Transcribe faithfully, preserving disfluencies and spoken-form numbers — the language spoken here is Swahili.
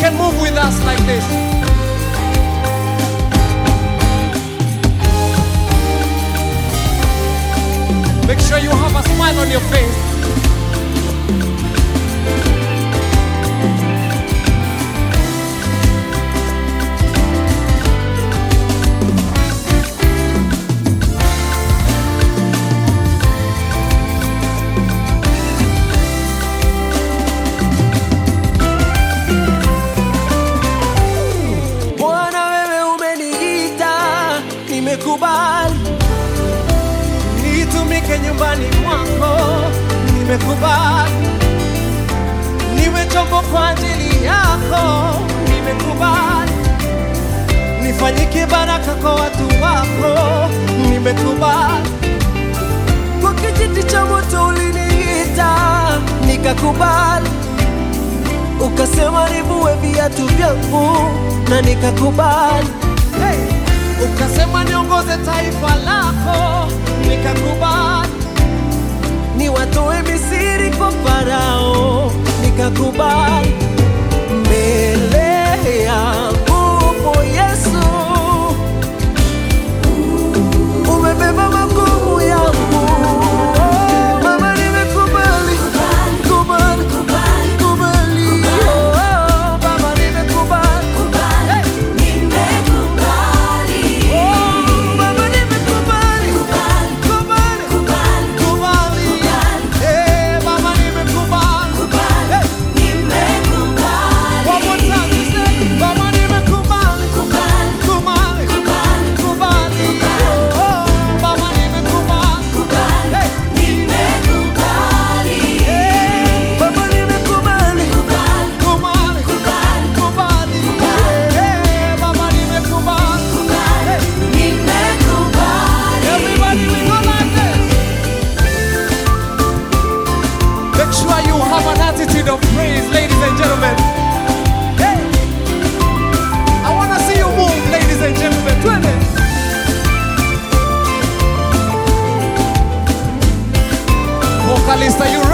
can move with us like this. Make sure you have a smile on your face. Bwana wewe umeniita, nimekubali nitumike nyumbani mwako, nimekubali niwe chombo kwa ajili yako, nimekubali nifanyike baraka kwa watu wako, nimekubali kwa kijiti cha moto uliniita, nikakubali ukasema nivue viatu vyangu na nikakubali. Hey! Ukasema niongoze taifa lako, nikakubali niwatoe Misri kwa Farao, nikakubali mbele yangu Yesu umebeba magumu yangu. Baba nimekubali, kubali, kubali, oh, Baba nimekubali, hey! Make sure you have an attitude of praise, ladies and gentlemen. Hey! I want to see you move, ladies and gentlemen. Twende. Vocalist, are you